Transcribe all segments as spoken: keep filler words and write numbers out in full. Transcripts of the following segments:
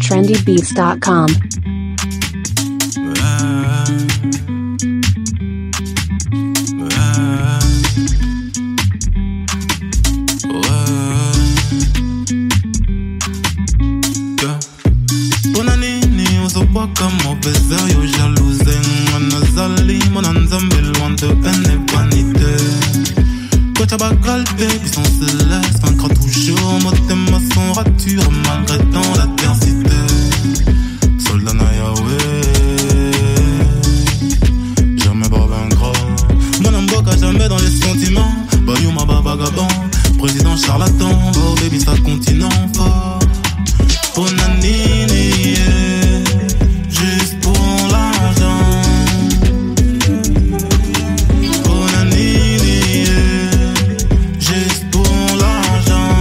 trendy beats dot com. Comme mauvais œil, jalousé, mon azali, mon ensemble, loin de haine et vanité. Quand t'as bagalpé, puissance céleste, vaincra toujours, mot thème à son rature, malgré tant l'adversité. Soldat Yahweh, jamais pas vaincra. Mon amboka jamais dans les sentiments, Bayou ma vagabond, président charlatan, oh baby ça continent fort. Bonanini, juste pour l'argent. Bonanini, juste pour l'argent.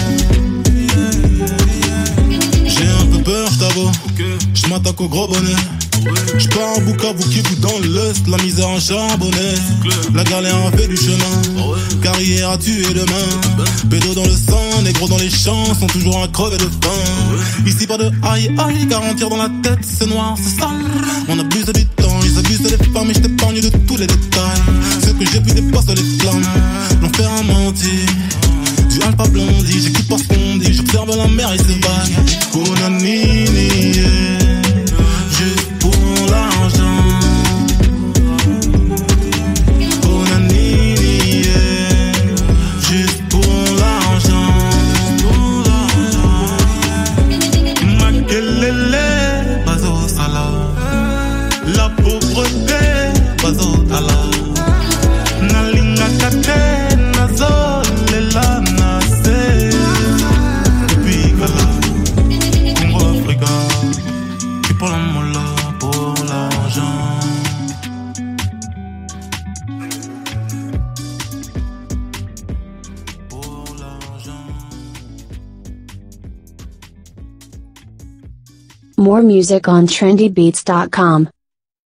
J'ai un peu peur, j't'avoue. J'm'attaque au gros bonnet. J'pars en bouc-à-bouc qui vous dans l'est. La misère en charbonnet. La galère a fait du chemin. Carrière à tuer demain. Pédo dans le sang, négro dans les champs. Sont toujours à crever de faim. Ici pas de aïe aïe, garantir dans la tête. C'est noir, c'est sale. On abuse du temps, ils abusent des femmes. Et j't'épargne de tous les détails. Ce que j'ai vu dépasse les flammes. L'enfer a menti. Du alpha blondi, j'écoute pas ce qu'on dit. J'observe la mer et ses vagues. Bonanini, juste pour l'argent. Bonanini, juste pour l'argent. Makelele, bazo sala. La pauvreté, bazo tala. Nalinga kate, nazo lela nase. Depuis Kala, Congo Africa. Qui pour la mola, pour l'argent. Pour l'argent. More music on trendy beats dot com.